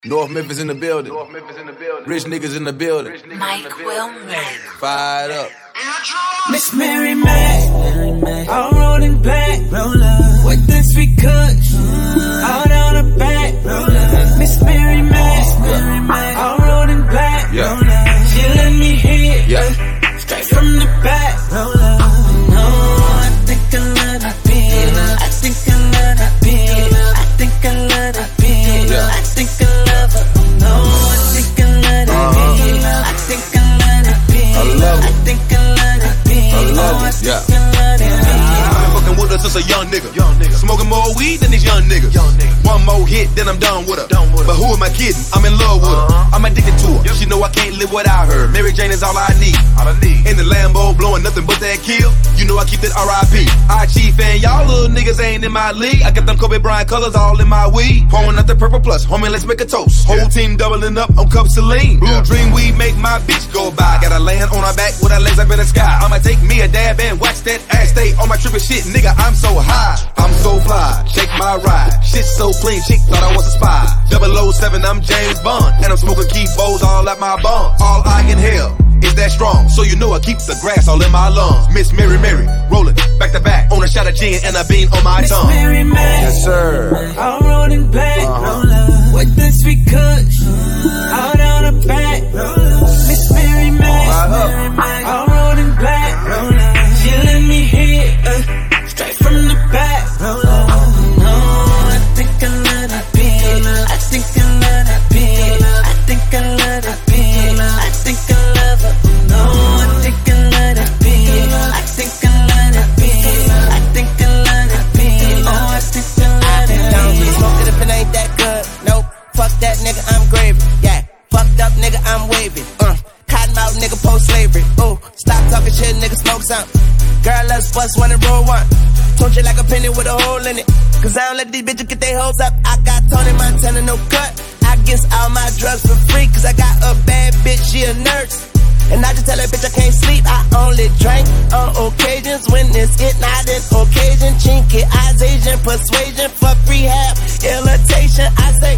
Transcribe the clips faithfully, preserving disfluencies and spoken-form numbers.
North Memphis in the building. North Memphis in the building. Rich niggas in the building. Mike Wilmer. Fired up. Miss Mary Mac, all rolled in black, with the sweet cuts, all down her back. Miss Mary Mac, all rolled in black, Yeah. she let me hit, Yeah. straight from the back. No, I think I love that bitch. I think I love that bitch. I think I love that bitch. Yeah. I think I love her. No, I think I love that bitch. I think I love that bitch. I love it. I think I love that bitch. I love Oh, I it. think Yeah. I love that bitch. I've been fucking with her since a young nigga. Young nigga. Smoking more weed than these young niggas. Young nigga. One more hit, then I'm done with her. Done with her. But who am I kidding? I'm in love with her. Uh-huh. I'm addicted to her. Yep. She know I can't live without her. Mary Jane is all I need. All I need. In the Lambo, blowing nothing but that kill. You know I keep that R I P. I chief and y'all little niggas ain't in my league. I got them Kobe Bryant colors all in my weed. Pouring out the purple plus, homie, let's make a toast. Whole yeah. team doubling up on cup Celine. Blue yeah. dream weed make my bitch go by. Gotta land on her back with her legs up in the sky. I'ma take me a dab and watch that ass stay on my trippin' shit, nigga. I'm so high, I'm so fly. Shake my ride, shit so clean. Chick thought I was a spy. double oh seven, I'm James Bond, and I'm smoking key bowls all at my bum. All I inhale is that strong, so you know I keep the grass all in my lungs. Miss Mary Mary, rolling back to back on a shot of gin and a bean on my Miss tongue. Mary Mac, Yes, sir. all rolled in black, Uh-huh. with the sweet cuts, all down her back. Miss Mary Mac, all rolled in black, she let me hit, uh, straight from the back. No, I think I love that bitch. I think I love that bitch. I think I love that bitch. I think I love her. No, I think I love that bitch. I think I love that bitch. I think I love that bitch. Oh, I think I love that bitch. Smoke it if it ain't that good. Nope. Fuck that nigga, I'm gravy. Yeah. Fucked up nigga, I'm wavy. Uh. Cotton mouth nigga, post slavery. Ooh. Stop talking shit, nigga, smoke something. Girl, let's bust one and roll one. Punch it like a penny with a hole in it. Cause I don't let these bitches get their hopes up. I got Tony Montana, no cut. I guess all my drugs for free. Cause I got a bad bitch, she a nurse. And I just tell that bitch I can't sleep. I only drink on occasions when it's it, not an occasion. Chinky eyes, Asian persuasion for rehab, irritation. I say,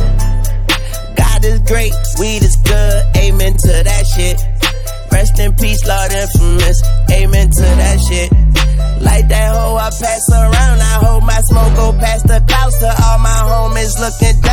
God is great, weed is good, amen to that shit. Rest in peace, Lord Infamous, amen to that shit. Like that hoe I pass around, I hope my smoke go past the clouds to all my homies looking